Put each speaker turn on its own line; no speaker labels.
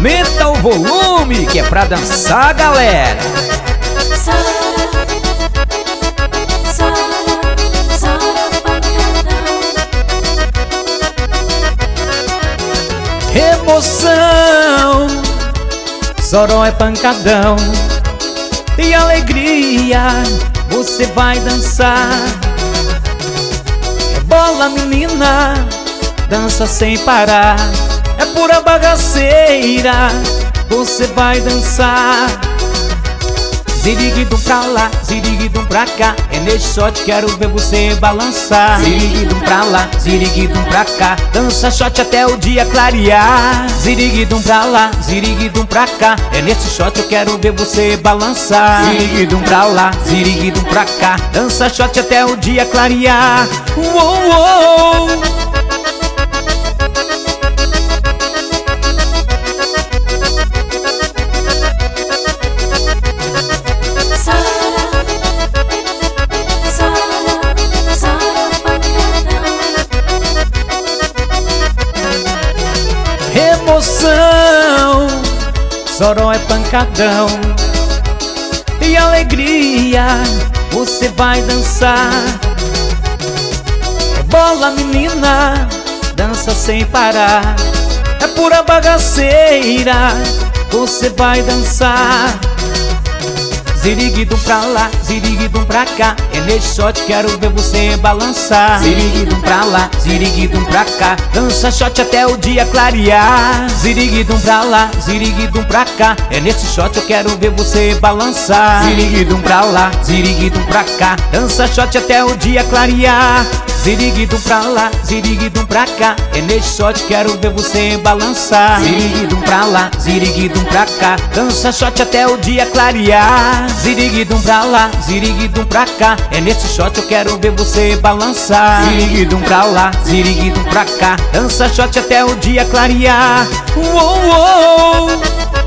Aumenta o volume que é pra dançar, galera. Emoção, Soró é pancadão. E alegria, você vai dançar. Rebola, menina, dança sem parar. É pura bagaceira, você vai dançar. Ziriguidum pra lá, ziriguidum pra cá. É nesse shot, quero ver você balançar. Ziriguidum pra lá, ziriguidum pra cá. Dança shot até o dia clarear. Ziriguidum pra lá, ziriguidum pra cá. É nesse shot, eu quero ver você balançar. Ziriguidum pra lá, ziriguidum pra cá. Dança shot até o dia clarear. Uou, uou. Emoção, Soró é pancadão. E alegria, você vai dançar. Rebola, menina, dança sem parar. É pura bagaceira, você vai dançar. Ziriguidum pra lá, ziriguidum pra cá. É nesse shot, quero ver você balançar. Ziriguidum pra lá, ziriguidum pra cá. Dança shot até o dia clarear. Ziriguidum pra lá, ziriguidum pra cá. É nesse shot, eu quero ver você balançar. Ziriguidum pra lá, ziriguidum pra cá. Dança shot até o dia clarear. Ziriguidum pra lá, ziriguidum pra cá. É nesse shot, quero ver você balançar. Ziriguidum pra lá, ziriguidum pra cá. Dança shot até o dia clarear. Ziriguidum pra lá, ziriguidum pra cá. É nesse shot, eu quero ver você balançar. Ziriguidum pra lá, ziriguidum pra cá. Dança shot até o dia clarear. Uou, uou.